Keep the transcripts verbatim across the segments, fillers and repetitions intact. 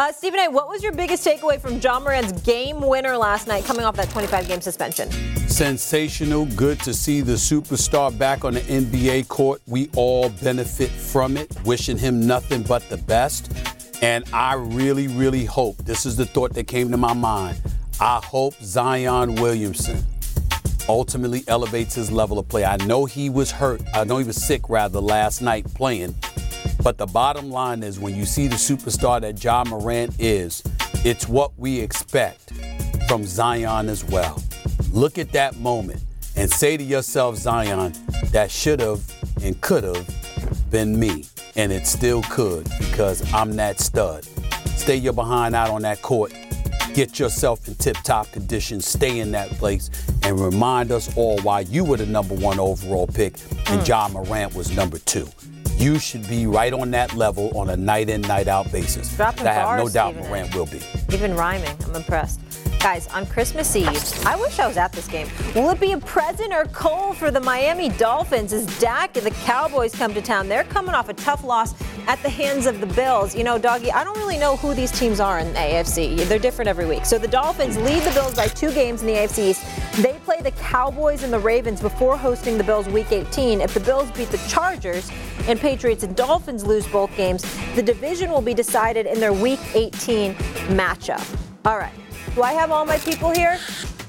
Uh, Stephen A., what was your biggest takeaway from John Morant's game winner last night coming off that twenty-five game suspension? Sensational. Good to see the superstar back on the N B A court. We all benefit from it. Wishing him nothing but the best. And I really, really hope, this is the thought that came to my mind, I hope Zion Williamson ultimately elevates his level of play. I know he was hurt. I know he was sick, rather, last night playing. But the bottom line is when you see the superstar that John Morant is, it's what we expect from Zion as well. Look at that moment and say to yourself, Zion, that should have and could have been me. And it still could because I'm that stud. Stay your behind out on that court. Get yourself in tip-top condition. Stay in that place and remind us all why you were the number one overall pick and mm. John Morant was number two. You should be right on that level on a night-in, night-out basis. Dropping I have bars, no doubt Stephen Morant A. will be. Even rhyming. I'm impressed. Guys, on Christmas Eve, I wish I was at this game. Will it be a present or cold for the Miami Dolphins as Dak and the Cowboys come to town? They're coming off a tough loss at the hands of the Bills. You know, Doggy, I don't really know who these teams are in the A F C. They're different every week. So the Dolphins lead the Bills by two games in the A F C East. They play the Cowboys and the Ravens before hosting the Bills Week eighteen. If the Bills beat the Chargers and Patriots and Dolphins lose both games, the division will be decided in their Week eighteen matchup. All right. Do I have all my people here?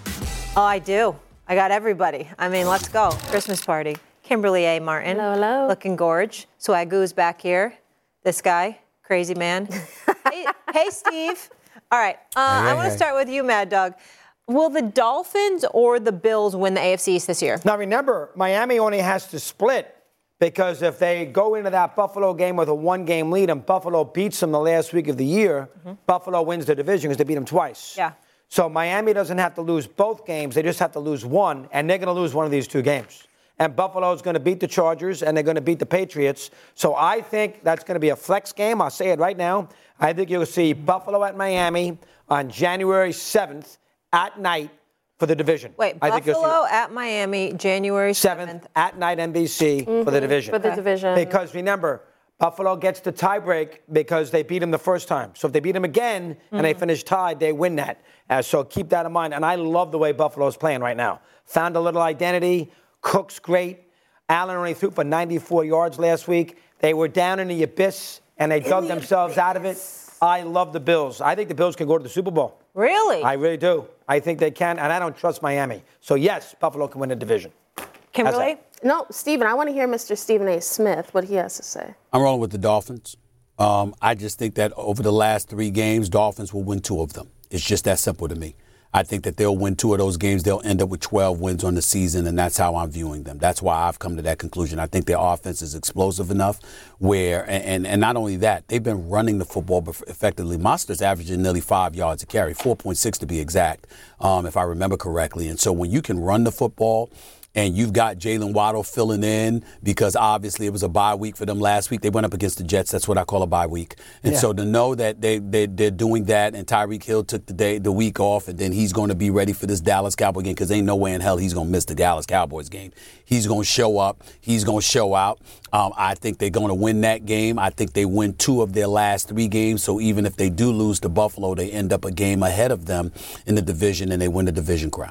Oh, I do. I got everybody. I mean, let's go. Christmas party. Kimberly A. Martin. Hello, hello. Looking gorge. Swagoo's back here. This guy, crazy man. hey, hey, Steve. All right. Uh, hey, I want to hey. start with you, Mad Dog. Will the Dolphins or the Bills win the A F C East this year? Now, remember, Miami only has to split because if they go into that Buffalo game with a one-game lead and Buffalo beats them the last week of the year, mm-hmm. Buffalo wins the division because they beat them twice. Yeah. So Miami doesn't have to lose both games. They just have to lose one, and they're going to lose one of these two games. And Buffalo's going to beat the Chargers, and they're going to beat the Patriots. So I think that's going to be a flex game. I'll say it right now. I think you'll see Buffalo at Miami on January seventh at night for the division. Wait, I Buffalo think at Miami, January seventh. at night, N B C mm-hmm. for the division. For the division. Because remember, Buffalo gets the tiebreak because they beat them the first time. So if they beat them again mm-hmm. and they finish tied, they win that. Uh, so keep that in mind. And I love the way Buffalo's playing right now. Found a little identity. Cook's great. Allen only threw for ninety-four yards last week. They were down in the abyss, and they in dug the themselves abyss. out of it. I love the Bills. I think the Bills can go to the Super Bowl. Really? I really do. I think they can, and I don't trust Miami. So, yes, Buffalo can win the division. Kimberly? No, Stephen, I want to hear Mister Stephen A. Smith, what he has to say. I'm rolling with the Dolphins. Um, I just think that over the last three games, Dolphins will win two of them. It's just that simple to me. I think that they'll win two of those games. They'll end up with twelve wins on the season, and that's how I'm viewing them. That's why I've come to that conclusion. I think their offense is explosive enough where, and, and not only that, they've been running the football effectively. Monster's averaging nearly five yards a carry, four point six to be exact, um, if I remember correctly. And so when you can run the football, and you've got Jalen Waddle filling in because obviously it was a bye week for them last week. They went up against the Jets. That's what I call a bye week. And yeah. so to know that they, they, they're doing that and Tyreek Hill took the day, the week off, and then he's going to be ready for this Dallas Cowboy game because ain't no way in hell he's going to miss the Dallas Cowboys game. He's going to show up. He's going to show out. Um, I think they're going to win that game. I think they win two of their last three games. So even if they do lose to Buffalo, they end up a game ahead of them in the division and they win the division crown.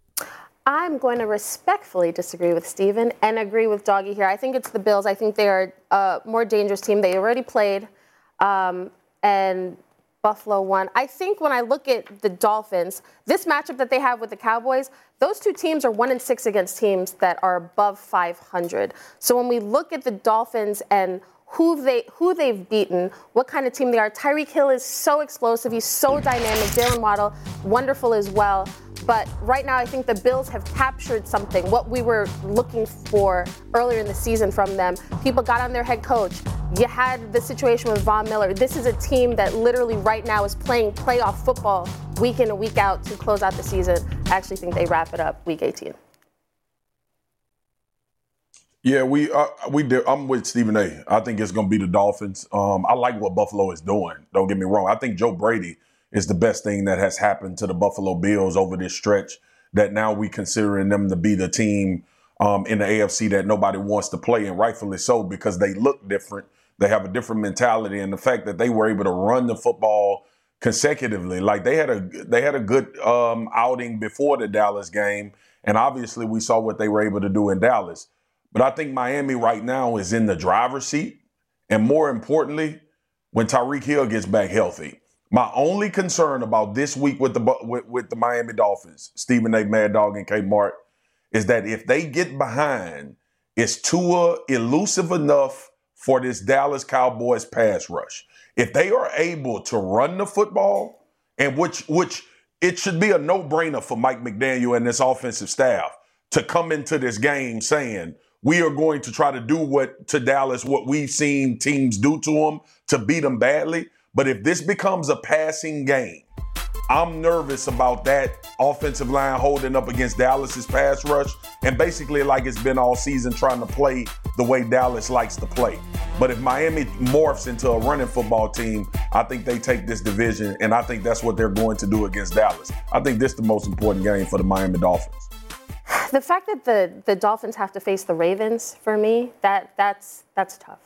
I'm going to respectfully disagree with Steven and agree with Doggy here. I think it's the Bills. I think they are a more dangerous team. They already played, um, and Buffalo won. I think when I look at the Dolphins, this matchup that they have with the Cowboys, those two teams are one and six against teams that are above five hundred. So when we look at the Dolphins and who they who they've beaten, what kind of team they are, Tyreek Hill is so explosive. He's so dynamic. Jalen Waddle, wonderful as well. But right now, I think the Bills have captured something, what we were looking for earlier in the season from them. People got on their head coach. You had the situation with Von Miller. This is a team that literally right now is playing playoff football week in and week out to close out the season. I actually think they wrap it up week eighteen. Yeah, we uh, we did. I'm with Stephen A. I think it's going to be the Dolphins. Um, I like what Buffalo is doing. Don't get me wrong. I think Joe Brady is the best thing that has happened to the Buffalo Bills over this stretch, that now we considering them to be the team um, in the A F C that nobody wants to play, and rightfully so, because they look different. They have a different mentality, and the fact that they were able to run the football consecutively, like they had a they had a good um, outing before the Dallas game, and obviously we saw what they were able to do in Dallas. But I think Miami right now is in the driver's seat, and more importantly, when Tyreek Hill gets back healthy. My only concern about this week with the with, with the Miami Dolphins, Stephen A. Mad Dog and Kmart, is that if they get behind, is Tua elusive enough for this Dallas Cowboys pass rush? If they are able to run the football, and which which it should be a no-brainer for Mike McDaniel and this offensive staff to come into this game saying, we are going to try to do what to Dallas, what we've seen teams do to them to beat them badly. But if this becomes a passing game, I'm nervous about that offensive line holding up against Dallas's pass rush, and basically like it's been all season trying to play the way Dallas likes to play. But if Miami morphs into a running football team, I think they take this division, and I think that's what they're going to do against Dallas. I think this is the most important game for the Miami Dolphins. The fact that the, the Dolphins have to face the Ravens, for me, that that's that's tough.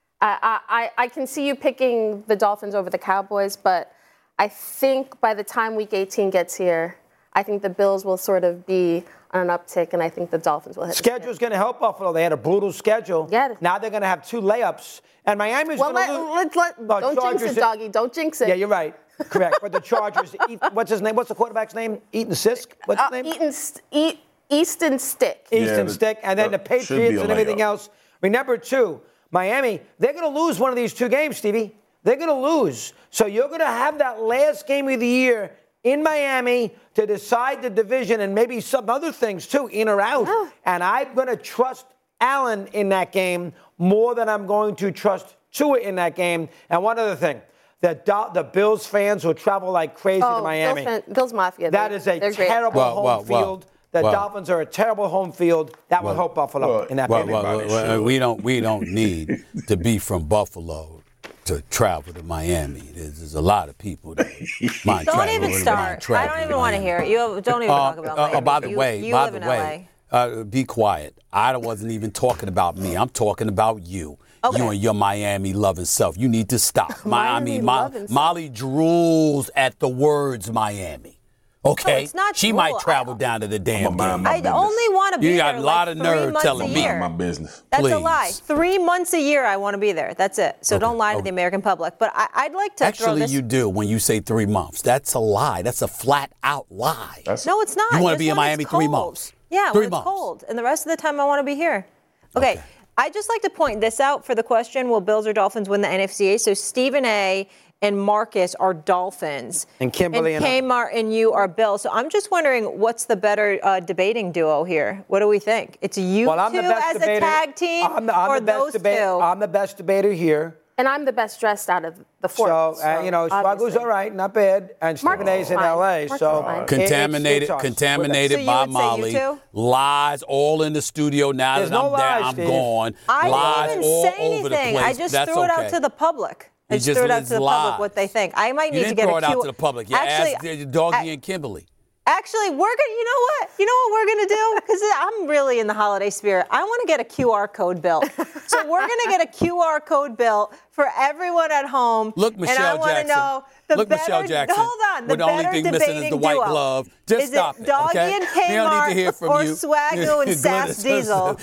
I, I, I can see you picking the Dolphins over the Cowboys, but I think by the time Week eighteen gets here, I think the Bills will sort of be on an uptick, and I think the Dolphins will hit. Schedule's going to help Buffalo. They had a brutal schedule. Yeah. Now they're going to have two layups, and Miami's Well, going to let, lose. let, let, No, don't Chargers jinx it, are- doggy. Don't jinx it. Yeah, you're right. Correct. But the Chargers, eat, what's his name? What's the quarterback's name? Eaton Sisk? What's his Uh, name? Eaton, St- Eat, Easton Stick. Easton the- Stick, and then the that should be Patriots a and everything layup. else. Remember, too, Miami, they're going to lose one of these two games, Stevie. They're going to lose. So you're going to have that last game of the year in Miami to decide the division and maybe some other things, too, in or out. Yeah. And I'm going to trust Allen in that game more than I'm going to trust Tua in that game. And one other thing, the, Do- the Bills fans will travel like crazy Oh, to Miami. Bills, fan, Bills Mafia. That they, is a they're great. terrible Well, home well, well, field. The well. Dolphins are a terrible home field. That will Well, help Buffalo well, in that Well, baby. well, Everybody well, should. we don't we don't need to be from Buffalo to travel to Miami. There's, there's a lot of people that might Don't travel even to start. I travel don't to even want to Miami. hear it. You don't even talk about Uh, Miami. uh, by the you, way, you by live the in way, L A. uh, be quiet. I wasn't even talking about me. I'm talking about you. Okay. You and your Miami loving self. You need to stop. Miami Miami, Mo- loving self. Molly drools at the words Miami. Okay, No, it's not she drool. might travel I- down to the damn I'ma mind game. my I business. only want to be You there got a lot like of three nerve months telling a me. year. My business. That's a Please. lie. Three months a year I want to be there. That's it. So don't lie to the American public. But I, I'd like to throw Actually, this. you do when you say three months. That's a lie. That's a flat out lie. That's No, it's not. You wanna Just be in when Miami it's three cold. months. Yeah, Three when it's months. cold. And the rest of the time I want to be here. Okay. I'd just like to point this out for the question, will Bills or Dolphins win the N F C A? So Stephen A. and Marcus are Dolphins. And Kimberly and and- Kmart and you are Bills. So I'm just wondering, what's the better uh, debating duo here? What do we think? It's you Well, I'm two the best as debater. a tag team I'm the, I'm or the best those debater. two? I'm the best debater here. And I'm the best dressed out of the four. So, uh, you know, Swagu's obviously. all right, not bad. And Marcus Stephen A's is in fine. L A. Marcus So is fine. it- it's- Contaminated, it's us. contaminated So you by would say you Molly. two? Lies all in the studio. Now There's that no I'm there, lies, I'm Steve. gone. I lies didn't even all say over the anything. place. I just That's threw it okay. out to the public. I You just just threw it out lies. to the public what they think. I might You need to didn't get throw a it out Q- to the public. You Actually, asked uh, Doggy I- and Kimberly. Actually, we're gonna. You know what? You know what we're gonna do? Because I'm really in the holiday spirit. I want to get a Q R code built. So we're gonna get a Q R code built for everyone at home. Look, and I Michelle want to Jackson. know the Look, better, Michelle Jackson. Hold on. The With the only better thing missing is debating the white duo. glove. Just is stop it it, Doggy okay? and We don't need to Kmart hear from or you. Swagoo and Sass Glynis. Diesel?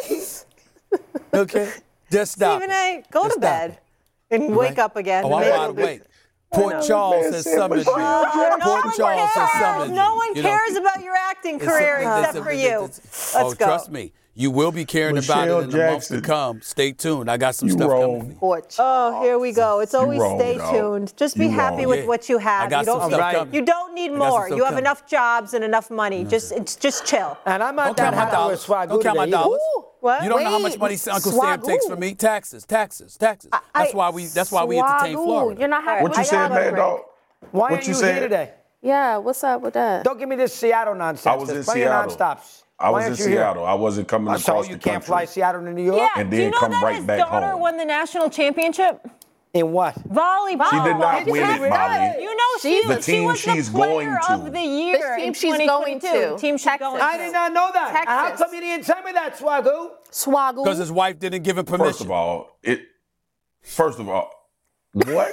Okay, just stop. Stephen it. A., go Just to stop bed it. and wake Right? up again. Oh, I'm Maybe wide it'll be- awake. Port Charles has summoned me. Oh, no Port one Charles has cares. summoned me. No one You know, cares about your acting it's- career it's- except it's- for it's- you. it's- Let's oh, go. trust me. You will be caring about Michelle it in the months to Jackson. come. Stay tuned. I got some You stuff wrong. coming. Porch. Oh, here we go. It's always wrong, stay dog. tuned. Just be You happy wrong. with Yeah. what you have. I got you don't some need, stuff Right. coming. You don't need I got more. some stuff You have coming. enough jobs and enough money. Just it's just chill. And I'm not Don't that count my happy dollars. with Swagoo Don't count my today either. dollars. Ooh, what? You don't know how Wait, much money Uncle Sam takes Swagoo. from me. Taxes, taxes, taxes. That's why we. That's why we entertain Swagoo. Florida. You're not happy What with you I said, got Mad a Dog? Why What aren't you you said? here today? Yeah, what's up with that? Don't give me this Seattle nonsense. I was in There's plenty of Seattle. nonstops. I Why was in aren't you here? Seattle. I wasn't coming I saw across you the can't country. fly Seattle to New York. Yeah. And Do you then know come that right his back daughter home. won the national championship? In what? Volleyball. She did not Did win you it, have that? Molly. You know she, The was, she team was the she's player going to. of the year The team in she's twenty going twenty-two. to. Team she's Texas. going I to. did not know that. How Texas. come you didn't tell me that, Swagoo? Swagoo. Because his wife didn't give him permission. First of all, it First of all, what?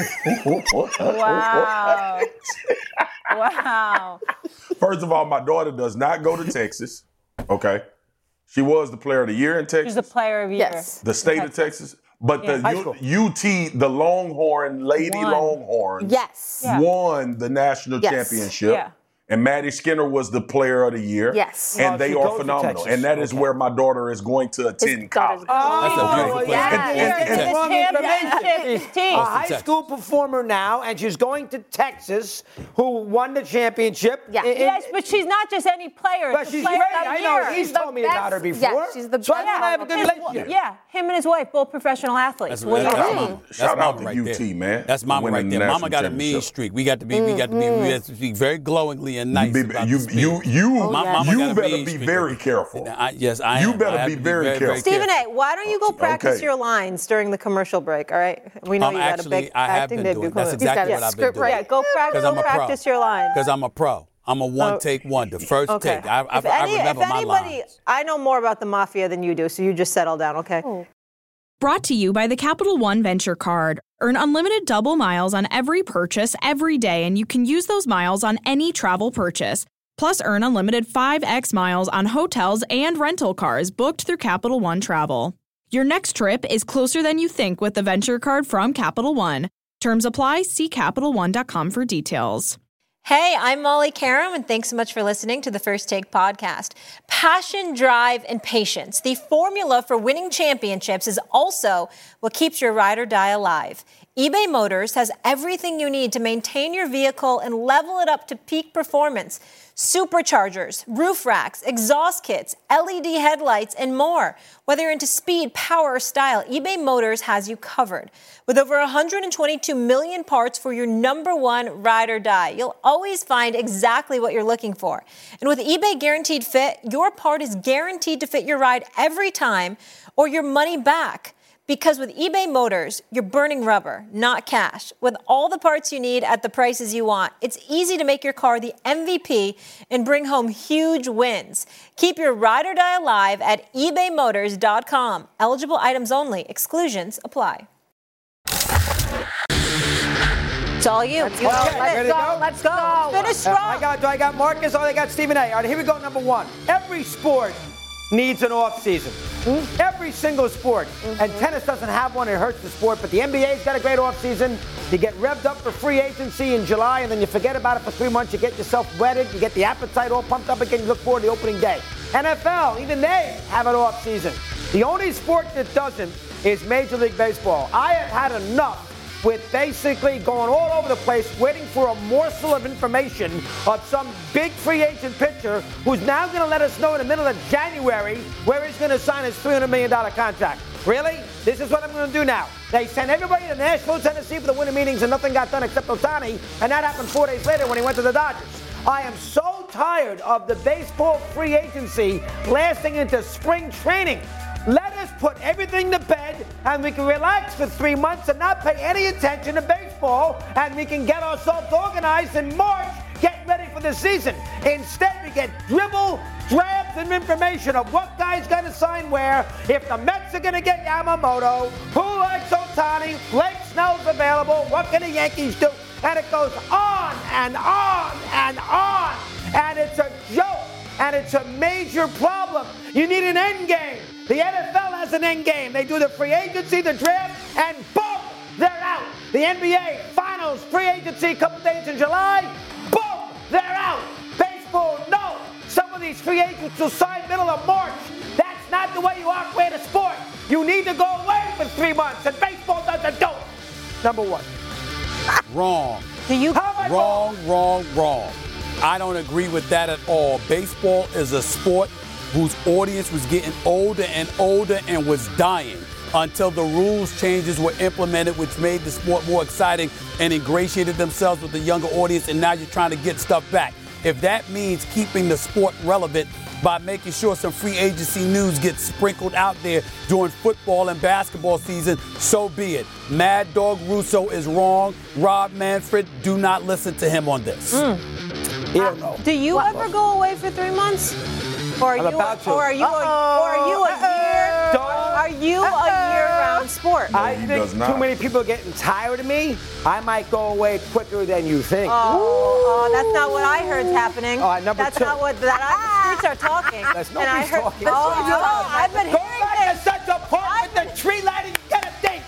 Wow. Wow. First of all, my daughter does not go to Texas. Okay. She was the player of the year in Texas. She's the player of the Yes. The state of Texas. But Yeah. the U- UT, the Longhorn, Lady Won. Longhorns, Yes. Yeah. won the national Yes. championship. Yeah. And Maddie Skinner was the player of the year. Yes. And Well, they she are goes to phenomenal. Texas. And that is Okay. where my daughter is going to His attend daughter's- college. That's a beautiful Oh, place. yes. And- and- It's and- a wrong championship. information. It's team. A high Texas. school performer now, and she's going to Texas, who won the championship. Yeah. In- in- Yes, but she's not just any player. But It's the she's player great. of the I know. year. He's She's the told me about her best. before. Yeah, she's the so I best. want to have a good His- relationship. Yeah, him and his wife, both professional athletes. That's, What do you that's, think? mama, Shout that's out mama to right U there. T, man. That's mama Winning right the there. Mama national got a mean championship. streak. We got to be, we got to be, we have to speak very glowingly and nice You, about be, you, the you, Spears. you, My mama you got a better mean be streak. very careful. I, yes, I You am. better I have be to very careful. Stephen A., why don't you go practice Okay. your lines during the commercial break, all right? We know Um, you got a actually, big I have acting been debut doing. coming That's up. exactly got what his I've been script doing. right. Yeah, go practice, I'm go a pro. practice your lines. Because I'm a pro. I'm a one take wonder. First Okay. take. I, I, if, I any, remember if my anybody, lines. I know more about the mafia than you do, so you just settle down, okay? Oh. Brought to you by the Capital One Venture Card. Earn unlimited double miles on every purchase every day, and you can use those miles on any travel purchase. Plus, earn unlimited five x miles on hotels and rental cars booked through Capital One Travel. Your next trip is closer than you think with the Venture Card from Capital One. Terms apply. See Capital One dot com for details. Hey, I'm Molly Karam, and thanks so much for listening to the First Take podcast. Passion, drive, and patience. The formula for winning championships is also what keeps your ride or die alive. eBay Motors has everything you need to maintain your vehicle and level it up to peak performance. Superchargers, roof racks, exhaust kits, L E D headlights, and more. Whether you're into speed, power, or style, eBay Motors has you covered. With over one hundred twenty-two million parts for your number one ride or die, you'll always find exactly what you're looking for. And with eBay Guaranteed Fit, your part is guaranteed to fit your ride every time or your money back. Because with eBay Motors, you're burning rubber, not cash. With all the parts you need at the prices you want, it's easy to make your car the M V P and bring home huge wins. Keep your ride or die alive at ebay motors dot com. Eligible items only. Exclusions apply. It's all you. Let's You go. got Let's it. go. Let's go. Finish strong. I got, do I got Marcus or I got Stephen A? All right, here we go, number one. Every sport needs an off season. Mm-hmm. Every single sport. Mm-hmm. And tennis doesn't have one, it hurts the sport, but the N B A's got a great off season. You get revved up for free agency in July, and then you forget about it for three months. You get yourself wetted, you get the appetite all pumped up again, you look forward to the opening day. N F L, even they have an off season. The only sport that doesn't is Major League Baseball. I have had enough with basically going all over the place, waiting for a morsel of information of some big free agent pitcher who's now going to let us know in the middle of January where he's going to sign his three hundred million dollars contract. Really? This is what I'm going to do now. They sent everybody to Nashville, Tennessee for the winter meetings and nothing got done except Ohtani, and that happened four days later when he went to the Dodgers. I am so tired of the baseball free agency lasting into spring training. Let us put everything to bed and we can relax for three months and not pay any attention to baseball, and we can get ourselves organized in March, get ready for the season. Instead, we get dribble, drabs, and information of what guy's going to sign where, if the Mets are going to get Yamamoto, who likes Ohtani, Blake Snell's available, what can the Yankees do? And it goes on and on and on. And it's a joke, and it's a major problem. You need an end game. The N F L has an end game. They do the free agency, the draft, and boom, they're out. The N B A finals, free agency, a couple days in July, boom, they're out. Baseball, no. Some of these free agents will sign middle of March. That's not the way you operate a sport. You need to go away for three months, and baseball doesn't do it. Number one. Wrong. Do you? How am I Wrong, wrong, wrong. I don't agree with that at all. Baseball is a sport whose audience was getting older and older and was dying until the rules changes were implemented, which made the sport more exciting and ingratiated themselves with the younger audience, and now you're trying to get stuff back. If that means keeping the sport relevant by making sure some free agency news gets sprinkled out there during football and basketball season, so be it. Mad Dog Russo is wrong. Rob Manfred, do not listen to him on this. Mm. He don't know. Do you ever go away for three months? Or are I'm you? about to. Or are you? A, or are you a year? Don't. Are you a year-round sport. I he think does not. too many people are getting tired of me. I might go away quicker than you think. Oh, oh, that's not what I heard's happening. All right, number that's two. not what that I, the streets are talking. That's and I nobody's heard, talking. Oh, That's no, nobody's I've been Go hearing back this. to Central Park with the tree lighting. Get a date.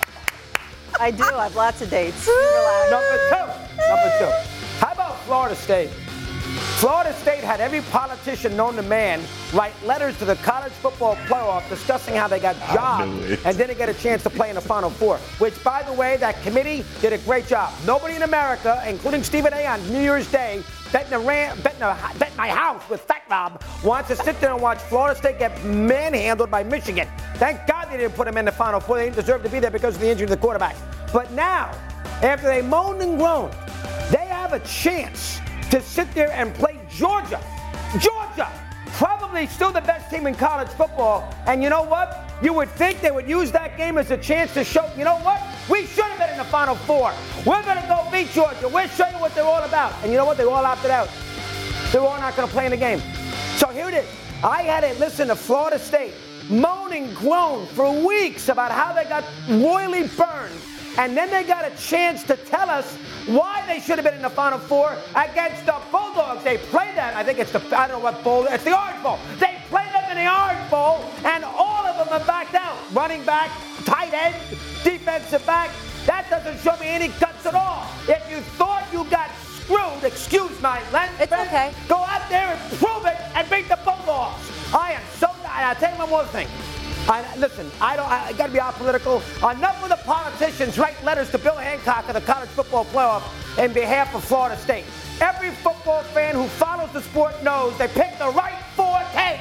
I do. I have lots of dates. Relax. Number two. Number two. How about Florida State? Florida State had every politician known to man write letters to the college football playoff discussing how they got jobbed and didn't get a chance to play in the Final Four, which, by the way, that committee did a great job. Nobody in America, including Stephen A. on New Year's Day, betting, a ran, betting, a, betting my house with Fat Rob, wants to sit there and watch Florida State get manhandled by Michigan. Thank God they didn't put them in the Final Four. They didn't deserve to be there because of the injury to the quarterback. But now, after they moaned and groaned, they have a chance to sit there and play Georgia. Georgia, probably still the best team in college football. And you know what? You would think they would use that game as a chance to show, you know what? We should have been in the Final Four. We're going to go beat Georgia. We'll show you what they're all about. And you know what? They all opted out. They're all not going to play in the game. So here it is. I had to listen to Florida State moan and groan for weeks about how they got royally burned. And then they got a chance to tell us why they should have been in the Final Four against the Bulldogs. They played that. I think it's the, I don't know what bowl. It's the Orange Bowl. They played them in the Orange Bowl, and all of them have backed out. Running back, tight end, defensive back. That doesn't show me any guts at all. If you thought you got screwed, excuse my language. It's okay. Go out there and prove it and beat the Bulldogs. I am so, I'll tell you one more thing. I, listen, I don't. I, I got to be apolitical. Enough of the politicians write letters to Bill Hancock of the college football playoff in behalf of Florida State. Every football fan who follows the sport knows they picked the right four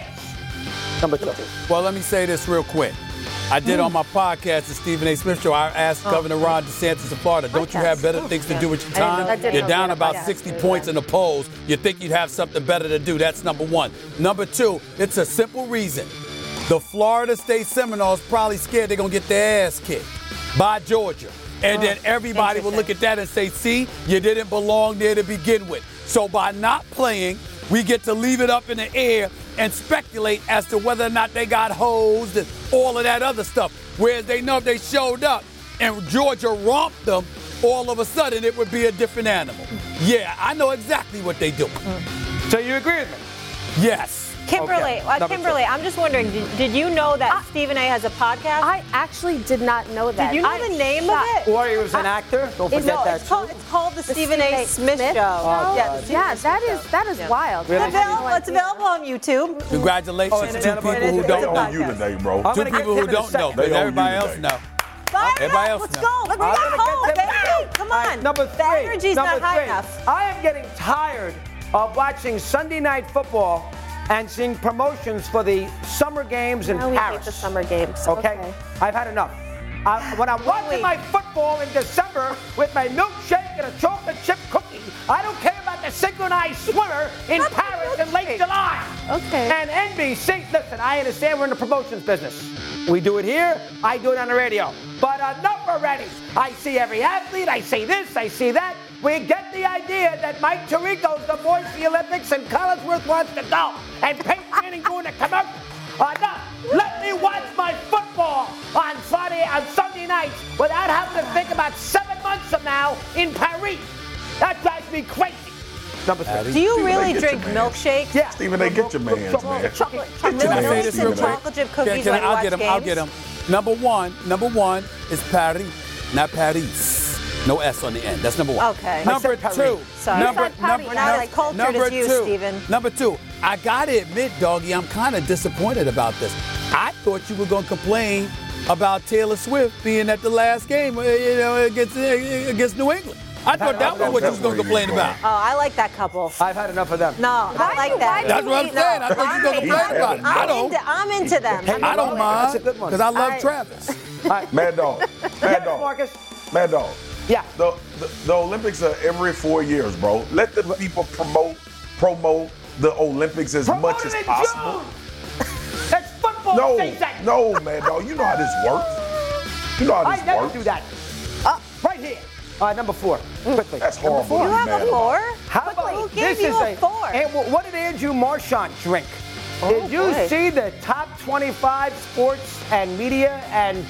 teams. Number two. Well, let me say this real quick. I did on my podcast, the Stephen A. Smith Show, I asked oh. Governor Ron DeSantis of Florida, don't podcast. you have better things to do with your time? You're down about sixty points in the polls. You think you'd have something better to do. That's number one. Number two, it's a simple reason. The Florida State Seminoles probably scared they're going to get their ass kicked by Georgia. And oh, then everybody will look at that and say, see, you didn't belong there to begin with. So by not playing, we get to leave it up in the air and speculate as to whether or not they got hosed and all of that other stuff. Whereas they know if they showed up and Georgia romped them, all of a sudden it would be a different animal. Yeah, I know exactly what they do. So you agree with me? Yes. Kimberly, okay. uh, Kimberly, I'm just wondering, did, did you know that I, Stephen A. has a podcast? I actually did not know that. Did you know I, the name uh, of it? Or he was an I, actor. Don't forget no, that. It's called, it's called the, the Stephen A. Smith, Smith Show. Oh, yeah, the yeah that is that is yeah. wild. Really? It's, available, it's available on YouTube. Congratulations oh, to two people who it's don't a know. on you today, bro. Two people who don't know, but everybody else know. Fire Everybody up, else let's know. go. Let's I'm go home, get baby. Come on. Right, number three. The energy's number not high three. enough. I am getting tired of watching Sunday Night Football and seeing promotions for the summer games in now we Paris. hate the summer games. Okay? okay. I've had enough. Uh, when I'm watching Wait. my football in December with my milkshake and a chocolate chip cookie, I don't care about the synchronized swimmer in What's Paris in late July. Okay. And N B C, listen, I understand we're in the promotions business. We do it here, I do it on the radio. But enough already. I see every athlete, I see this, I see that. We get the idea that Mike Tirico's the voice of the Olympics and Collinsworth wants to go. And Peyton Manning doing a commercial. Enough. Let me watch my football on Friday, on Sunday nights without having to think about seven months from now in Paris. That drives me crazy. Number three. Do you Stephen, really they get drink your man. milkshakes? Yeah. Stephen, they get your man's, man. Chocolate, Get your chocolate, Can I say man, this Stephen real A. quick? chocolate chip Can, cookies can I, when you I'll watch get him. games? I'll get him. Number one. Number one is Paris, not Paris. No S on the end. That's number one. Okay. Number I said two. Sorry. Number, You said Paris. number, We're not as cultured number as you, two. Stephen. Number two. I gotta admit, doggy, I'm kind of disappointed about this. I thought you were gonna complain about Taylor Swift being at the last game, uh, you know, against uh, against New England. I thought that was what you was gonna complain about. Oh, I like that couple. I've had enough of them. No, I like that. That's what I'm saying. I thought you were gonna complain about it. I I'm don't. into, I'm into them. I don't That's a mind good one. because I love I- Travis. All right. Mad Dog. Mad Dog. Marcus. Mad Dog. Yeah. The, the the Olympics are every four years, bro. Let the people promote promote the Olympics as Promote much it as in possible. June. That's football No, season. no, Mad Dog. You know how this works. You know how I this never works. do that. Uh, right here. All right, number four. Quickly. That's Number horrible. four. You have Mad a Dog. four? How Who about gave this you is a four? And what did Andrew Marchand drink? Oh, did you boy. see the top twenty-five sports and media and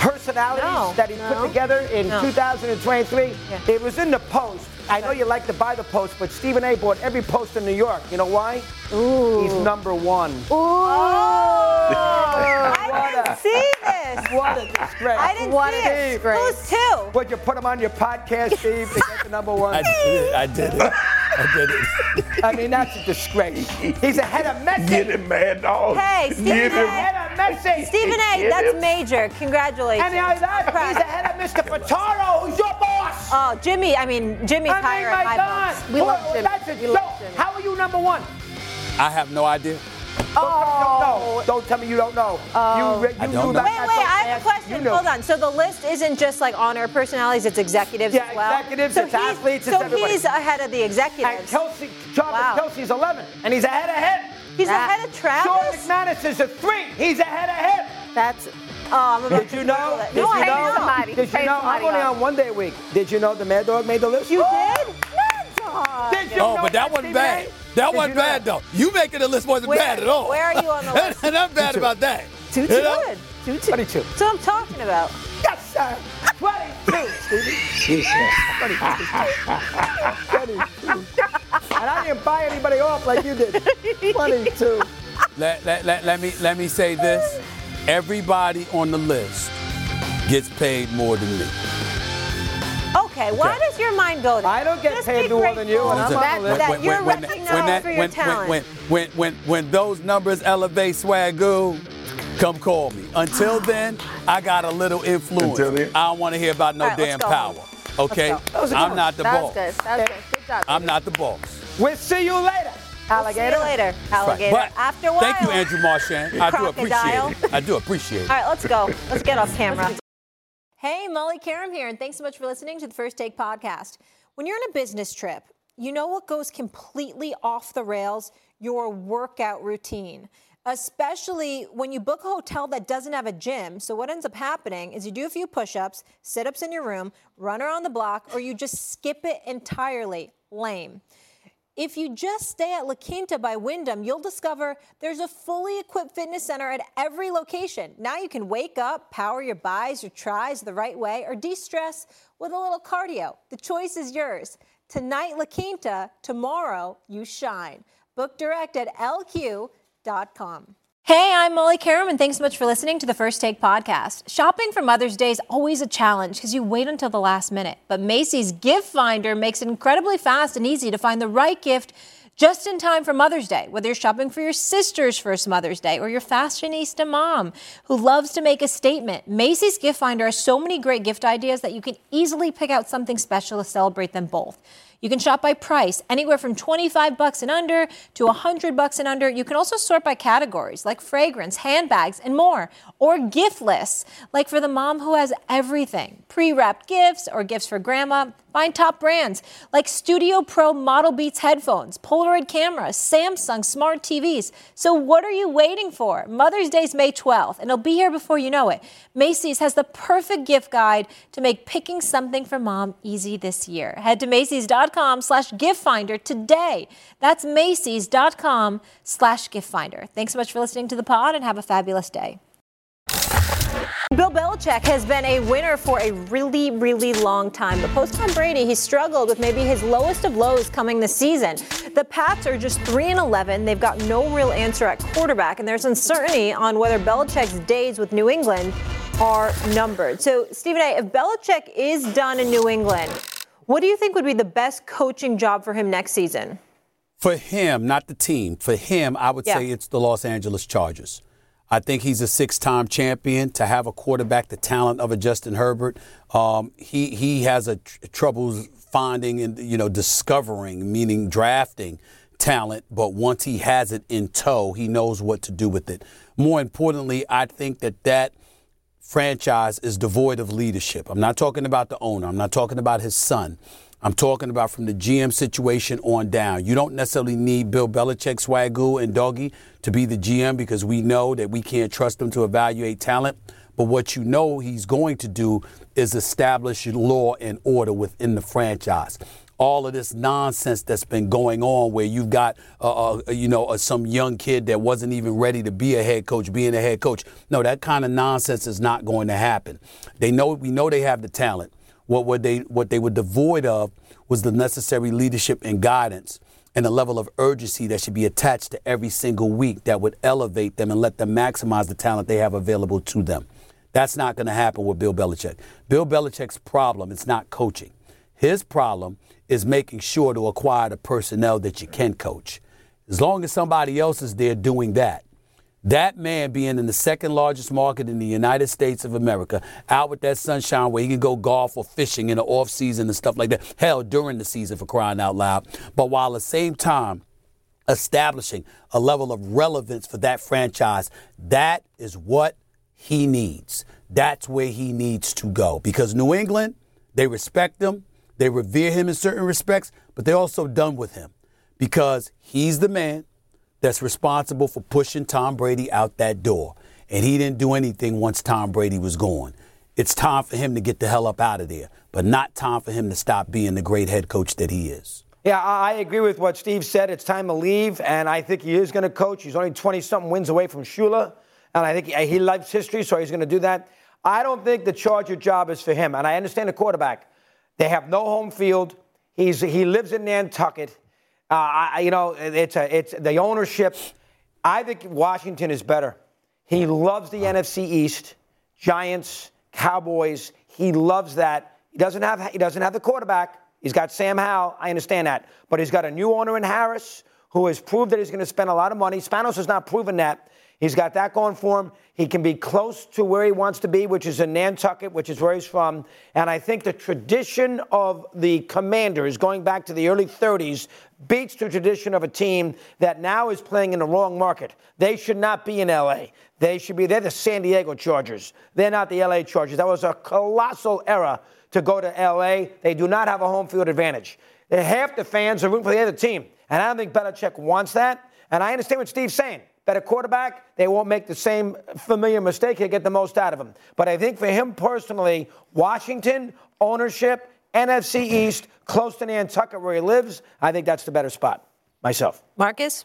personalities No, that he no, put together in no. two thousand twenty-three. Yeah. It was in the Post. I know you like to buy the Post, but Stephen A. bought every Post in New York. You know why? Ooh. He's number one. Ooh. I didn't see this. What a disgrace. I didn't What see a it. disgrace. Who's two? Would you put him on your podcast, Steve, to get the number one? I did it. I did it. I did it. I mean, that's a disgrace. He's ahead of Messi. Get him, mad dog. Hey, Stephen Get A. him. Ahead of Messi. Stephen A., Get that's him. major. Congratulations. And now that, he's ahead of Mister Fataro, who's your boss. Oh, Jimmy, I mean, Jimmy's I mean, higher my in my God. books. We love Well, Jimmy. That's a We love joke. Jimmy. How are you number one? I have no idea. Oh. Don't tell me you don't know. Oh. You, you I don't knew know. that. Wait, wait, I have a You question. know. Hold on. So the list isn't just like on-air personalities, it's executives Yeah, as well? executives, so it's he's, athletes, it's So everybody. he's ahead of the And executives. Kelsey, Travis Wow. Kelsey's eleven, and he's ahead of him. He's That- ahead of Jordan Travis? McManus is a three. He's ahead of him. That's Oh, I'm about Did to you Google know? it. Did No, you I know? didn't know. somebody. Did you Paid know? I'm somebody only off. on one day a week. Did you know the Mad Dog made the list? You did? Did you Oh, know but that wasn't Stephen bad. A? That Did wasn't you know bad, that? though. You making the list wasn't Where- bad at all. where are you on the list? And I'm bad about that. Two You two know? good. Two two. twenty-two. That's what I'm talking about. Yes, sir. twenty-two, Stevie. twenty-two. And I didn't buy anybody off like you did. twenty-two. Let, let, let, let me let me say this. Everybody on the list gets paid more than me. Okay, why does your mind go there? I don't get Just paid be more than you, and grateful I'm on the that, list. that you're recognized for your when, talent. when, when, when, when those numbers elevate Swagoo, come call me. Until then, I got a little influence. Until then? I don't want to hear about no All right, let's damn go. power. Okay? Let's go. That was a good I'm one. not the that was boss. good. That was good. Good job. I'm Jimmy. not the boss. We'll see you later, See alligator. you later, alligator. But After a while. thank you, Andrew Marchand. I do Crocodile. appreciate it. I do appreciate it. All right, let's go. Let's get off camera. Hey, Molly Karam here, and thanks so much for listening to the First Take podcast. When you're on a business trip, you know what goes completely off the rails? Your workout routine. Especially when you book a hotel that doesn't have a gym. So what ends up happening is you do a few push-ups, sit-ups in your room, run around the block, or you just skip it entirely. Lame. If you just stay at La Quinta by Wyndham, you'll discover there's a fully equipped fitness center at every location. Now you can wake up, power your buys, your tries the right way, or de-stress with a little cardio. The choice is yours. Tonight, La Quinta. Tomorrow, you shine. Book direct at L Q dot com. Hey, I'm Molly Karam, and thanks so much for listening to the First Take podcast. Shopping for Mother's Day is always a challenge because you wait until the last minute. But Macy's Gift Finder makes it incredibly fast and easy to find the right gift just in time for Mother's Day. Whether you're shopping for your sister's first Mother's Day or your fashionista mom who loves to make a statement, Macy's Gift Finder has so many great gift ideas that you can easily pick out something special to celebrate them both. You can shop by price, anywhere from twenty-five bucks and under to one hundred bucks and under. You can also sort by categories like fragrance, handbags, and more. Or gift lists, like for the mom who has everything. Pre-wrapped gifts or gifts for grandma. Find top brands like Studio Pro Model Beats headphones, Polaroid cameras, Samsung smart T Vs. So what are you waiting for? Mother's Day's May twelfth, and it'll be here before you know it. Macy's has the perfect gift guide to make picking something for mom easy this year. Head to Macy's.com slash gift finder today. That's Macy's.com slash gift finder. Thanks so much for listening to the pod, and have a fabulous day. Bill Belichick has been a winner for a really, really long time. But post-Tom Brady, he struggled with maybe his lowest of lows coming this season. The Pats are just three and eleven. They've got no real answer at quarterback, and there's uncertainty on whether Belichick's days with New England are numbered. So, Stephen A., if Belichick is done in New England, what do you think would be the best coaching job for him next season? For him, not the team. For him, I would Yeah. say it's the Los Angeles Chargers. I think he's a six-time champion. To have a quarterback the talent of a Justin Herbert, um, he he has a tr- troubles finding and you know discovering, meaning drafting talent. But once he has it in tow, he knows what to do with it. More importantly, I think that that franchise is devoid of leadership. I'm not talking about the owner. I'm not talking about his son. I'm talking about from the G M situation on down. You don't necessarily need Bill Belichick, Swagoo, and Doggy to be the G M because we know that we can't trust them to evaluate talent. But what you know he's going to do is establish law and order within the franchise. all of this nonsense that's been going on where you've got, uh, uh, you know, uh, some young kid that wasn't even ready to be a head coach, being a head coach. No, that kind of nonsense is not going to happen. They know, we know they have the talent. What were they, what they were devoid of was the necessary leadership and guidance and the level of urgency that should be attached to every single week that would elevate them and let them maximize the talent they have available to them. That's not going to happen with Bill Belichick. Bill Belichick's problem is not coaching. His problem is making sure to acquire the personnel that you can coach. As long as somebody else is there doing that, that man being in the second largest market in the United States of America, out with that sunshine where he can go golf or fishing in the off season and stuff like that. Hell, during the season, for crying out loud. But while at the same time establishing a level of relevance for that franchise, that is what he needs. That's where he needs to go. Because New England, they respect him. They revere him in certain respects, but they're also done with him because he's the man that's responsible for pushing Tom Brady out that door. And he didn't do anything once Tom Brady was gone. It's time for him to get the hell up out of there, but not time for him to stop being the great head coach that he is. Yeah, I agree with what Steve said. It's time to leave, and I think he is going to coach. He's only twenty-something wins away from Shula, and I think he loves history, so he's going to do that. I don't think the Charger job is for him, and I understand the quarterback. They have no home field. He's he lives in Nantucket. Uh, I, you know, it's a it's the ownership. I think Washington is better. He loves the N F C East, Giants, Cowboys. He loves that. He doesn't have he doesn't have the quarterback. He's got Sam Howell. I understand that, but he's got a new owner in Harris who has proved that he's going to spend a lot of money. Spanos has not proven that. He's got that going for him. He can be close to where he wants to be, which is in Nantucket, which is where he's from. And I think the tradition of the Commanders going back to the early thirties beats the tradition of a team that now is playing in the wrong market. They should not be in L A. They should be, they're the San Diego Chargers. They're not the L A Chargers. That was a colossal error to go to L A. They do not have a home field advantage. Half the fans are rooting for the other team. And I don't think Belichick wants that. And I understand what Steve's saying. Better quarterback, they won't make the same familiar mistake. He'll get the most out of him. But I think for him personally, Washington, ownership, N F C East, close to Nantucket where he lives, I think that's the better spot, myself. Marcus?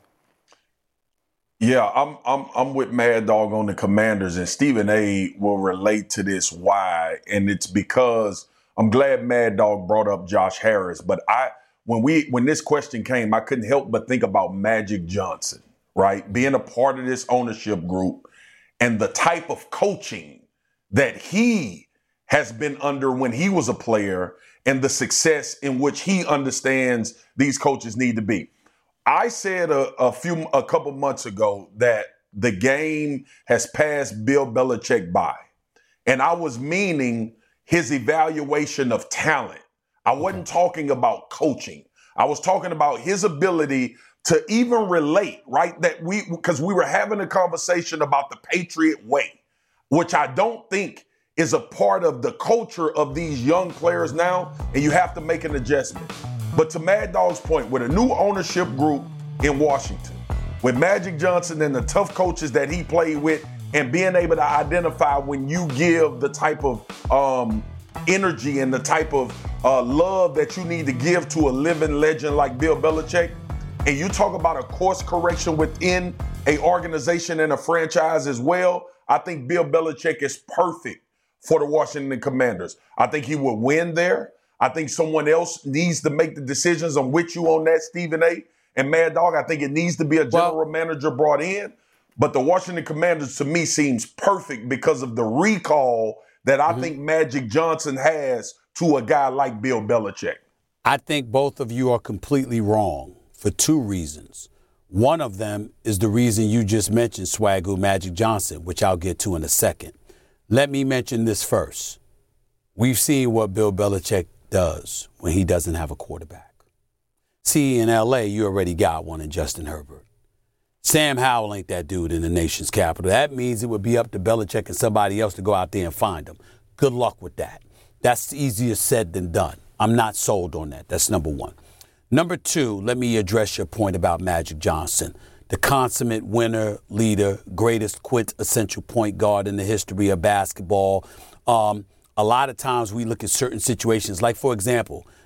Yeah, I'm I'm I'm with Mad Dog on the Commanders, and Stephen A. will relate to this why, and it's because I'm glad Mad Dog brought up Josh Harris, but I when we when this question came, I couldn't help but think about Magic Johnson. Right? Being a part of this ownership group and the type of coaching that he has been under when he was a player and the success in which he understands these coaches need to be. I said a, a few, a couple months ago that the game has passed Bill Belichick by. And I was meaning his evaluation of talent. I wasn't talking about coaching. I was talking about his ability to even relate, right? That we, because we were having a conversation about the Patriot way, which I don't think is a part of the culture of these young players now, and you have to make an adjustment. But to Mad Dog's point, with a new ownership group in Washington, with Magic Johnson and the tough coaches that he played with, and being able to identify when you give the type of um, energy and the type of uh, love that you need to give to a living legend like Bill Belichick, and you talk about a course correction within a organization and a franchise as well, I think Bill Belichick is perfect for the Washington Commanders. I think he will win there. I think someone else needs to make the decisions. I'm with you on that, Stephen A. And Mad Dog, I think it needs to be a general well, manager brought in. But the Washington Commanders, to me, seems perfect because of the recall that I mm-hmm. think Magic Johnson has to a guy like Bill Belichick. I think both of you are completely wrong. For two reasons. One of them is the reason you just mentioned, Swagoo Magic Johnson, which I'll get to in a second. Let me mention this first. We've seen what Bill Belichick does when he doesn't have a quarterback. See, in L A, you already got one in Justin Herbert. Sam Howell ain't that dude in the nation's capital. That means it would be up to Belichick and somebody else to go out there and find him. Good luck with that. That's easier said than done. I'm not sold on that. That's number one. Number two, let me address your point about Magic Johnson, the consummate winner, leader, greatest quintessential point guard in the history of basketball. Um, a lot of times we look at certain situations, like, for example,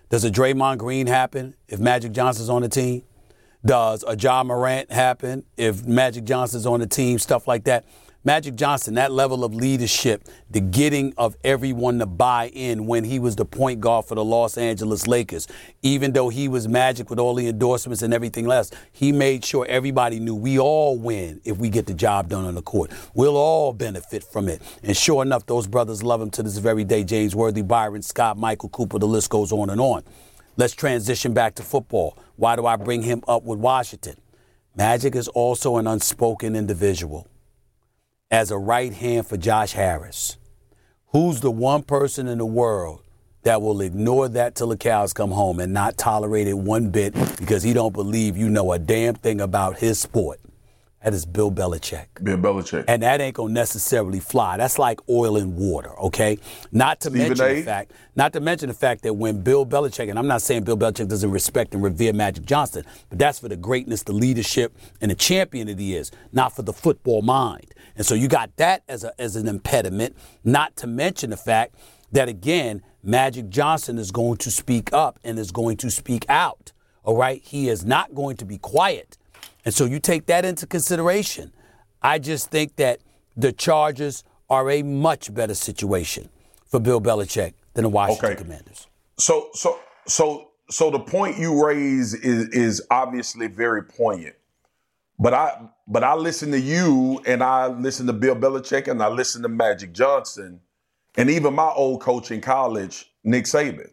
Does a Draymond Green happen if Magic Johnson's on the team? Does a Ja Morant happen if Magic Johnson's on the team? Stuff like that. Magic Johnson, that level of leadership, the getting of everyone to buy in when he was the point guard for the Los Angeles Lakers, even though he was Magic with all the endorsements and everything else, he made sure everybody knew we all win if we get the job done on the court. We'll all benefit from it. And sure enough, those brothers love him to this very day. James Worthy, Byron Scott, Michael Cooper, the list goes on and on. Let's transition back to football. Why do I bring him up with Washington? Magic is also an unspoken individual. As a right hand for Josh Harris, who's the one person in the world that will ignore that till the cows come home and not tolerate it one bit because he don't believe you know a damn thing about his sport? That is Bill Belichick. Bill Belichick. And that ain't gonna necessarily fly. That's like oil and water, okay? Not to Stephen mention A. the fact, not to mention the fact that when Bill Belichick, and I'm not saying Bill Belichick doesn't respect and revere Magic Johnson, but that's for the greatness, the leadership, and the champion that he is, not for the football mind. And so you got that as a as an impediment, not to mention the fact that, again, Magic Johnson is going to speak up and is going to speak out, all right? He is not going to be quiet. And so you take that into consideration. I just think that the Chargers are a much better situation for Bill Belichick than the Washington Okay. Commanders. So, so, so, so the point you raise is is obviously very poignant. But I, but I listen to you, and I listen to Bill Belichick, and I listen to Magic Johnson, and even my old coach in college, Nick Saban.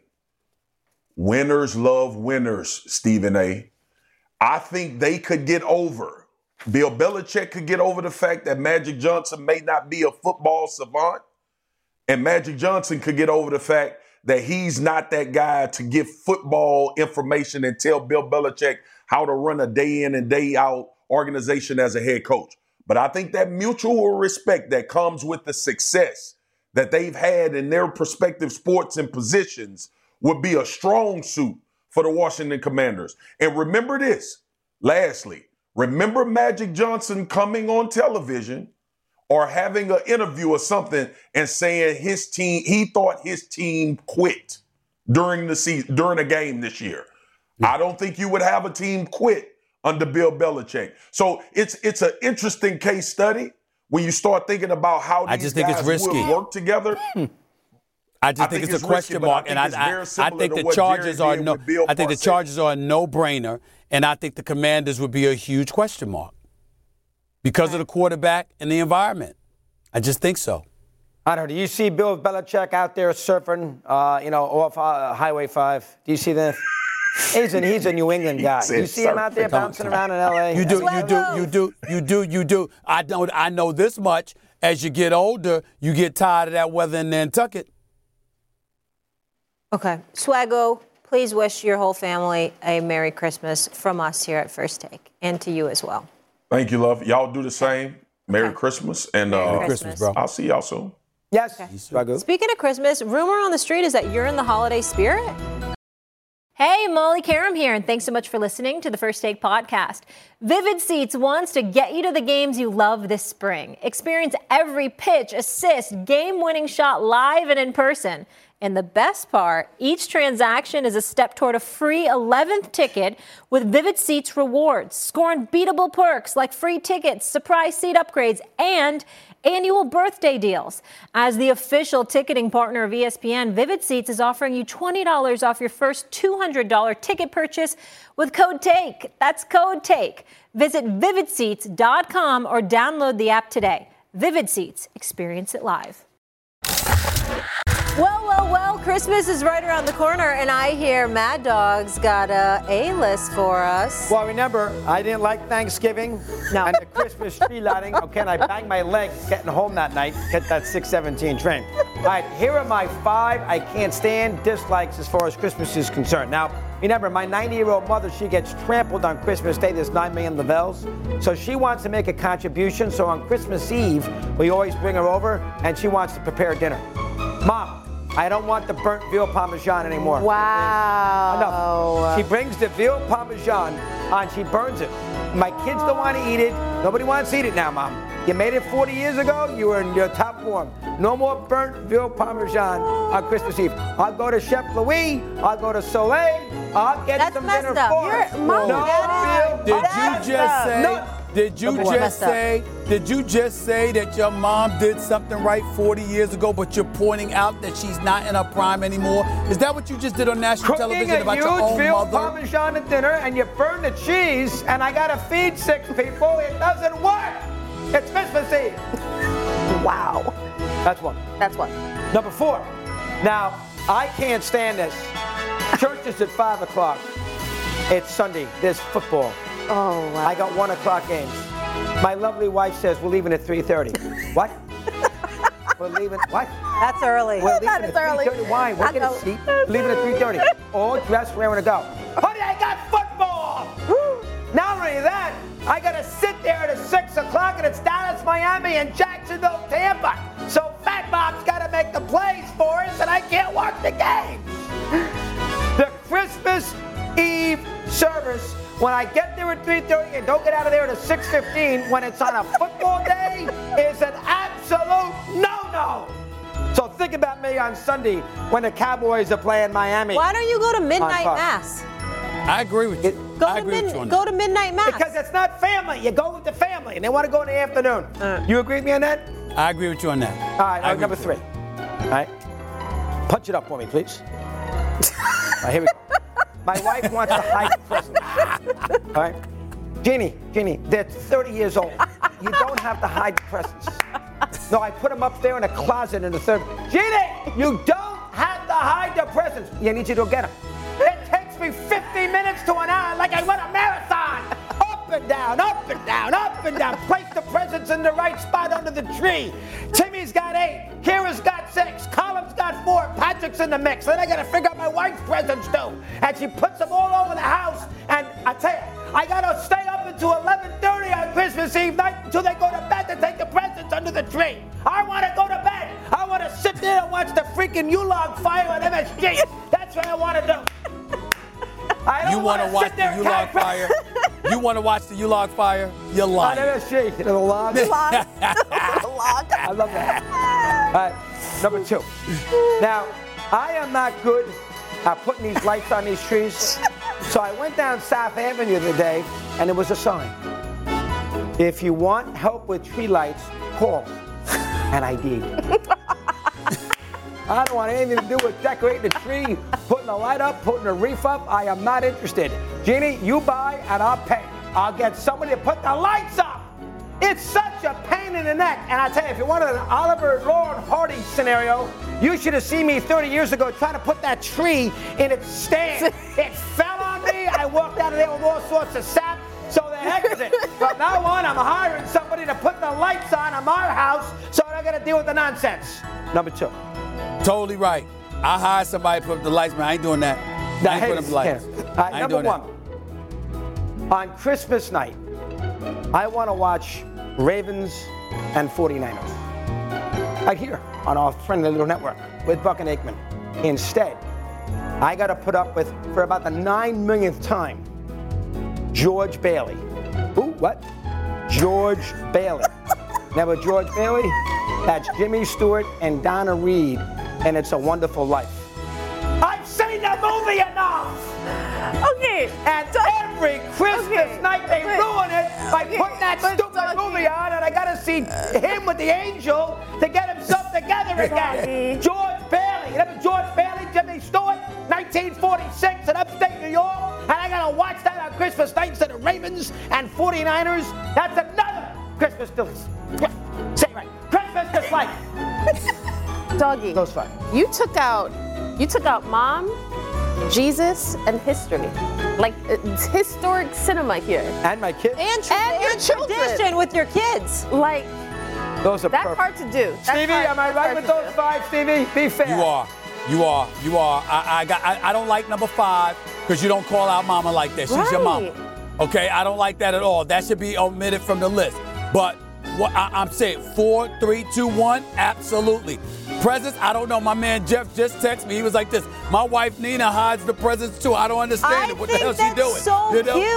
Winners love winners, Stephen A. I think they could get over. Bill Belichick could get over the fact that Magic Johnson may not be a football savant. And Magic Johnson could get over the fact that he's not that guy to give football information and tell Bill Belichick how to run a day in and day out organization as a head coach. But I think that mutual respect that comes with the success that they've had in their respective sports and positions would be a strong suit for the Washington Commanders. And remember this, lastly, remember Magic Johnson coming on television or having an interview or something and saying his team, he thought his team quit during the season, during a game this year. Yeah. I don't think you would have a team quit under Bill Belichick. So it's it's an interesting case study when you start thinking about how these I just think guys it's risky. would work together. I just I think, think it's, it's a question risky, mark, I and I, think it's very I, I similar think to the what Chargers Jerry are did no. with Bill I think the Parcells. Chargers are a no-brainer, and I think the Commanders would be a huge question mark because of the quarterback and the environment. I just think so. I don't know. Do you see Bill Belichick out there surfing, uh, you know, off uh, Highway five? Do you see that? He's a, he's a New England guy. said You see him out there Come on, bouncing come on. around in L A? You do, you do, you do, you do, you do. I don't. I know this much. As you get older, you get tired of that weather in Nantucket. Okay. Swaggo, please wish your whole family a Merry Christmas from us here at First Take, and to you as well. Thank you, love. Y'all do the same. Merry Okay. Christmas, and Merry uh, Merry Christmas, bro. I'll see y'all soon. Yes. Okay. Swagoo. Speaking of Christmas, rumor on the street is that you're in the holiday spirit. Hey, Molly Karam here, and thanks so much for listening to the First Take podcast. Vivid Seats wants to get you to the games you love this spring. Experience every pitch, assist, game-winning shot live and in person. And the best part, each transaction is a step toward a free eleventh ticket with Vivid Seats rewards. Score unbeatable perks like free tickets, surprise seat upgrades, and annual birthday deals. As the official ticketing partner of E S P N, Vivid Seats is offering you twenty dollars off your first two hundred dollars ticket purchase with code TAKE. That's code TAKE. Visit vivid seats dot com or download the app today. Vivid Seats. Experience it live. Well, well, well, Christmas is right around the corner, and I hear Mad Dog's got a A-list for us. Well, remember, I didn't like Thanksgiving No. and the Christmas tree lighting. Okay, and I banged my leg getting home that night, get that six seventeen train. All right, here are my five I can't stand dislikes as far as Christmas is concerned. Now, remember, my ninety-year-old mother, she gets trampled on Christmas Day. There's nine million Lavelles. So she wants to make a contribution. So on Christmas Eve, we always bring her over, and she wants to prepare dinner. Mom, I don't want the burnt veal parmesan anymore. Wow. Enough. She brings the veal parmesan and she burns it. My kids don't want to eat it. Nobody wants to eat it now, Mom. You made it forty years ago, you were in your top form. No more burnt veal parmesan on Christmas Eve. I'll go to Chef Louis, I'll go to Soleil, I'll get That's some messed dinner up. for You're- us. Mom, no that is- veal Did you That's just up. say? No. Did you Number just one. Messed up. say? Did you just say that your mom did something right forty years ago, but you're pointing out that she's not in her prime anymore? Is that what you just did on national Cooking television a about your huge own veal mother? parmesan at dinner and you burn the cheese and I gotta feed six people. It doesn't work. It's Christmas Eve. Wow. That's one. That's one. Number four. Now, I can't stand this. Church is at five o'clock. It's Sunday. There's football. Oh, wow. I got one o'clock games. My lovely wife says we're leaving at three thirty. What? We're leaving. What? That's early. We're leaving That at is early. three thirty. Why? We're I getting know. a seat. Leaving at three thirty. All dressed, raring to go. Honey, I got football. Not only that, I got to sit there at six o'clock and it's Dallas, Miami, and Jacksonville, Tampa. So Fat Bob's got to make the plays for us, and I can't watch the game. The Christmas Eve service, when I get there at three thirty and don't get out of there at six fifteen when it's on a football day, is an absolute no-no. So think about me on Sunday when the Cowboys are playing Miami. Why don't you go to midnight Fox. mass? I agree with you. Go I to agree with mid- you on go that. to midnight mass. Because it's not family. You go with the family, and they want to go in the afternoon. Uh. You agree with me on that? I agree with you on that. All right, I uh, agree number with three. you. All right. Punch it up for me, please. All right, here we go. My wife wants to hide the presents. All right. Jeannie, Jeannie, they're thirty years old. You don't have to hide the presents. No, I put them up there in a closet in the third. Jeannie, you don't have to hide the presents. Yeah, I need you to go get them. It takes me fifty minutes to an hour like I run a marathon. Up and down, up and down, up and down. Place the presents in the right spot under the tree. Timmy's got eight. Kira's got six. Colum's got four. Patrick's in the mix. Then I got to figure out my wife's presents too. And she puts them all over the house. And I tell you, I got to stay up until eleven thirty on Christmas Eve night until they go to bed to take the presents under the tree. I want to go to bed. I want to sit there and watch the freaking U-Log fire on M S G. That's what I want to do. I don't You want to wanna watch sit there the and U-Log count pre- fire? You want to watch the U-Log fire? You're On lying. M S G, the log. Log. I love that. All right, number two. Now, I am not good at putting these lights on these trees. So I went down South Avenue the other day, and there was a sign. If you want help with tree lights, call. And I did. I don't want anything to do with decorating the tree, putting a light up, putting a wreath up. I am not interested. Jeannie, you buy and I'll pay. I'll get somebody to put the lights up. It's such a pain in the neck. And I tell you, if you wanted an Oliver Lauren Hardy scenario, you should have seen me thirty years ago trying to put that tree in its stand. It fell on me. I walked out of there with all sorts of sap. So the heck is it? From now on, I'm hiring somebody to put the lights on in my house so I don't got to deal with the nonsense. Number two. Totally right. I hired somebody to put up the lights, man. I ain't doing that. The I ain't putting up the lights. All right, I ain't number doing one. On Christmas night, I want to watch Ravens and forty-niners. Right here on our friendly little network with Buck and Aikman. Instead, I got to put up with, for about the nine millionth time, George Bailey. Ooh, what? George Bailey. Never George Bailey? That's Jimmy Stewart and Donna Reed, and It's a Wonderful Life. I've seen the movie enough! Okay. And every Christmas Okay. night they Wait. ruin it by Okay. putting that But stupid Dougie. movie on, and I gotta see him with the angel to get himself together again. Dougie. George Bailey. You remember George Bailey, Jimmy Stewart, nineteen forty-six in upstate New York? And I gotta watch that on Christmas night instead of Ravens and forty-niners. That's another Christmas dis- yeah, say it right. Christmas dislike. Doggy. Those five. You took out, you took out mom, Jesus, and history. Like it's historic cinema here. And my kids. And, tra- And your and children. tradition with your kids. Like Those are that's perfect. hard to do. That's Stevie, hard- am I that's right hard with to those do. five, Stevie? Be fair. You are. You are. You are. I, I got. I, I don't like number five because you don't call out mama like that. She's your mama. Right. Okay. I don't like that at all. That should be omitted from the list. But what I, I'm saying, four, three, two, one, absolutely. Presents, I don't know. My man Jeff just texted me. He was like this. My wife Nina hides the presents too. I don't understand I it. What think the hell that's she doing? so You know? cute.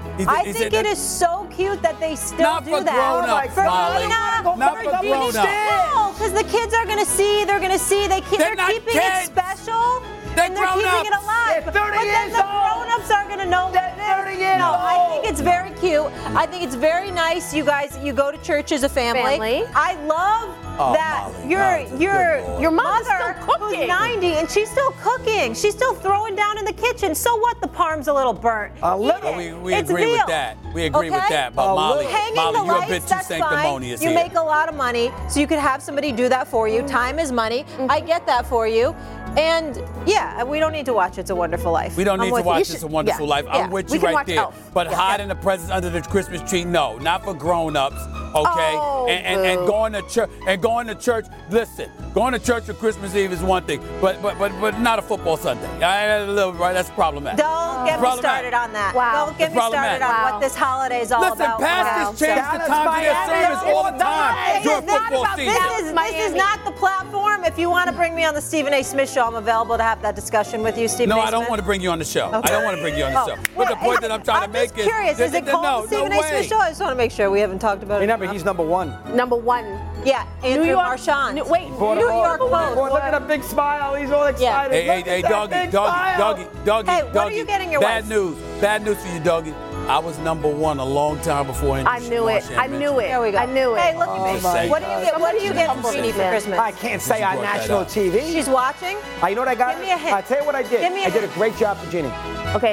He's- I he's think in it the- is so cute that they still Not do for that. grown-ups, For Molly. Nina, Not for Gina, grown-ups. No, because the kids are going to see. They're going to see. They keep, They're they're, not keeping kids. it special. They're and they're keeping it grown-ups. alive. They're thirty but then years the old. grown-ups are going to know They're what it is. thirty years No, I old. think it's very cute. I think it's very nice. You guys, you go to church as a family. Family. I love Oh, that Molly, your Molly's a good your boy. Your mom's mother still cooking. who's ninety and she's still cooking. She's still throwing down in the kitchen. So what? The parm's a little burnt. A Eat little. it. We, we It's agree veal. with that. We agree with Okay? that. But A Molly, little. Hanging Molly, the you're lights, a bit too that's sanctimonious fine. You here. make a lot of money, so you could have somebody do that for you. Time is money. Mm-hmm. I get that for you. And yeah, we don't need to watch It's a Wonderful Life. We don't I'm need to with you. watch You It's a should- Wonderful yeah, Life. yeah. I'm with We you can right watch there. Elf. But Yeah. hiding the presents under the Christmas tree, no, not for grown-ups. Okay, Oh, and, and and boo. going to church and going to church. Listen, going to church for Christmas Eve is one thing, but but but but not a football Sunday. I, a little, right? That's problematic. Don't get me Problematic. started on that. Wow. Don't get It's me started problematic. on Wow. what this holiday is all Listen, about. pastors Wow. change So- the Dallas, time of their Miami, service all the all time night. during This is football not- season. This is, this Miami. is not the platform. If you want to bring me on the Stephen A. Smith show, I'm available to have that discussion with you, Stephen No, A. I don't Smith. want to bring you on the show. I don't want to bring you on the Oh, show. well, But the point is that I'm it- trying to I'm make just is curious. Is it called no, the Stephen no A. Smith way. show? I just want to make sure we haven't talked about it. Remember, enough. he's number one. Number one. Yeah, Andrew York- Marchand. New- wait, Brought New him on. York Post. Boy, look at that big smile. He's all excited. Hey, hey, Look hey, at that doggy, big doggy, smile. doggy, doggy, Hey, doggy. what are you getting your Bad wife? news. Bad news for you, doggy. I was number one a long time before Andrew I knew it. Marchand I knew mentioned it. There we go. I knew it. Hey, look at me. my What do you get? What do you get from Somebody Jeannie for should Christmas? I can't say You on brought that national up. T V. She's watching. Uh, you know what I got? Give me a hint. I'll tell you what I did. Give me a I did a hint. great job for Jeannie. Okay.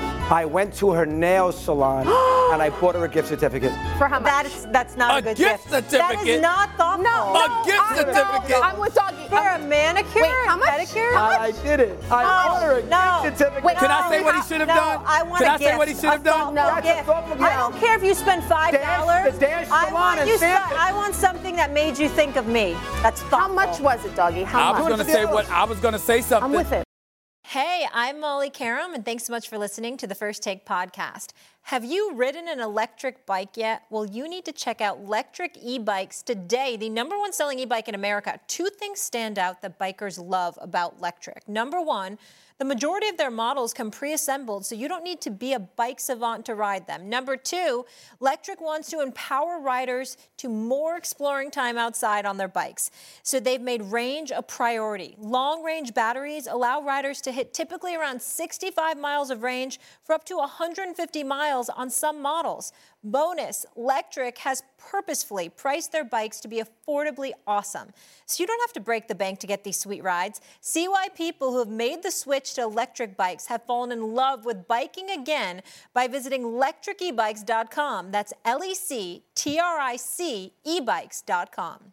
I went to her nail salon and I bought her a gift certificate. For how much? That is that's not a, A good gift gift. That certificate? is not thoughtful. No, A no, gift I- no, certificate? I'm with Doggy. For a manicure, Wait, how much? pedicure. I did it. I No, bought her a no. gift certificate. Wait, Can I say No, what he should have no, done? I want Can a I say gift. what he should have A done? thoughtful No. That's a gift. thoughtful I gift. don't care if you spend five dollars. the Dash I salon want in you. Spend, Sanford. I want something that made you think of me. That's thoughtful. How much was it, Doggy? How I much? was going to say what I was going to say something. I'm with it. Hey, I'm Molly Karam, and thanks so much for listening to the First Take podcast. Have you ridden an electric bike yet? Well, you need to check out Electric E-Bikes today, the number one selling e-bike in America. Two things stand out that bikers love about Electric. Number one, the majority of their models come pre-assembled, so you don't need to be a bike savant to ride them. Number two, Electric wants to empower riders to more exploring time outside on their bikes. So they've made range a priority. Long-range batteries allow riders to hit typically around sixty-five miles of range for up to one hundred fifty miles on some models. Bonus, Electric has purposefully priced their bikes to be affordably awesome. So you don't have to break the bank to get these sweet rides. See why people who have made the switch to electric bikes have fallen in love with biking again by visiting electric e bikes dot com. That's L E C T R I C e bikes dot com.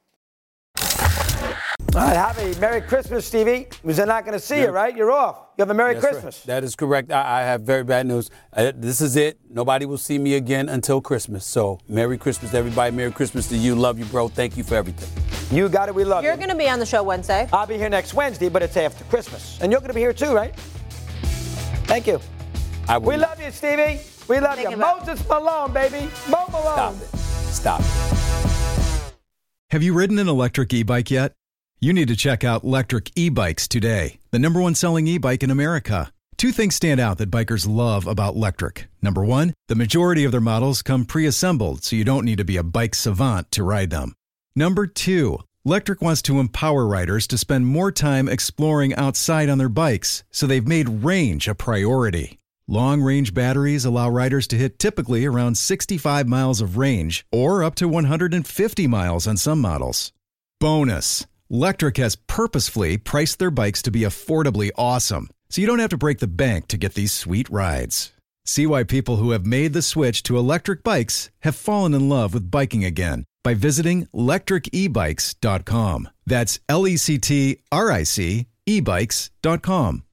All right, have a Merry Christmas, Stevie. Because they're not going to see you, right? You're off. You have a Merry That's right. Christmas. That is correct. I, I have very bad news. Uh, this is it. Nobody will see me again until Christmas. So Merry Christmas to everybody. Merry Christmas to you. Love you, bro. Thank you for everything. You got it. We love You're you. going to be on the show Wednesday. I'll be here next Wednesday, but it's after Christmas. And you're going to be here too, right? Thank you. I will We love you, Stevie. We love Think you. about- Moses Malone, baby. Mo Malone. Stop it. Stop it. Have you ridden an electric e-bike yet? You need to check out Electric E-Bikes today, the number one selling e-bike in America. Two things stand out that bikers love about Electric. Number one, the majority of their models come pre-assembled, so you don't need to be a bike savant to ride them. Number two, Electric wants to empower riders to spend more time exploring outside on their bikes, so they've made range a priority. Long-range batteries allow riders to hit typically around sixty-five miles of range, or up to one hundred fifty miles on some models. Bonus, Electric has purposefully priced their bikes to be affordably awesome, so you don't have to break the bank to get these sweet rides. See why people who have made the switch to electric bikes have fallen in love with biking again by visiting electric e bikes dot com. That's L E C T R I C e bikes dot com.